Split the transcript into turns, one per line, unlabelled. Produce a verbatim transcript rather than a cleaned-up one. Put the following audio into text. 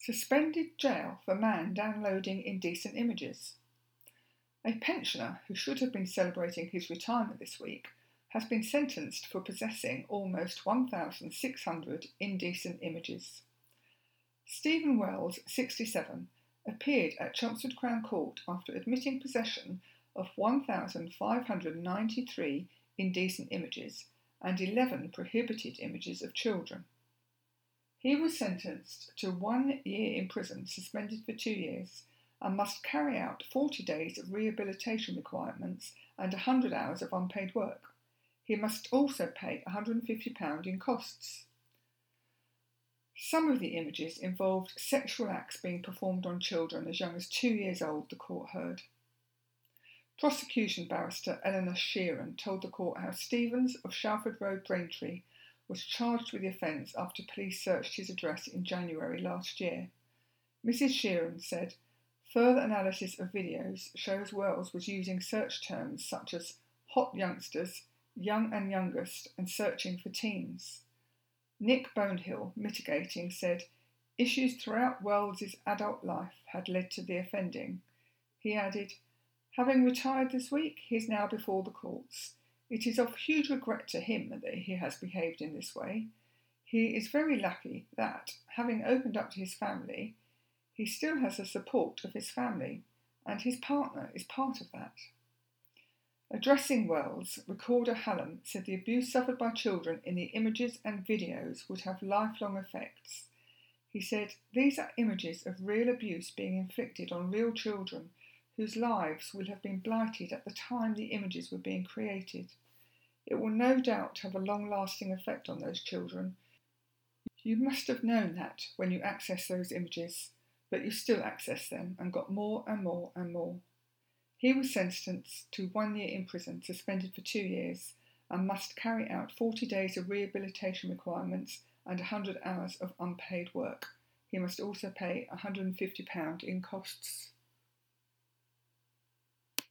Suspended jail for man downloading indecent images. A pensioner who should have been celebrating his retirement this week has been sentenced for possessing almost one thousand six hundred indecent images. Stephen Wells, sixty-seven, appeared at Chelmsford Crown Court after admitting possession of one thousand five hundred ninety-three indecent images and eleven prohibited images of children. He was sentenced to one year in prison, suspended for two years, and must carry out forty days of rehabilitation requirements and one hundred hours of unpaid work. He must also pay one hundred fifty pounds in costs. Some of the images involved sexual acts being performed on children as young as two years old, the court heard. Prosecution barrister Eleanor Sheeran told the court how Stevens of Shalford Road, Braintree, was charged with the offence after police searched his address in January last year. Missus Sheeran said, further analysis of videos shows Wells was using search terms such as hot youngsters, young and youngest, and searching for teens. Nick Bonehill, mitigating, said, issues throughout Wells's adult life had led to the offending. He added, having retired this week, he is now before the courts. It is of huge regret to him that he has behaved in this way. He is very lucky that, having opened up to his family, he still has the support of his family, and his partner is part of that. Addressing Wells, Recorder Hallam said the abuse suffered by children in the images and videos would have lifelong effects. He said, these are images of real abuse being inflicted on real children whose lives will have been blighted at the time the images were being created. It will no doubt have a long-lasting effect on those children. You must have known that when you accessed those images, but you still access them and got more and more and more. He was sentenced to one year in prison, suspended for two years, and must carry out forty days of rehabilitation requirements and one hundred hours of unpaid work. He must also pay one hundred fifty pounds in costs.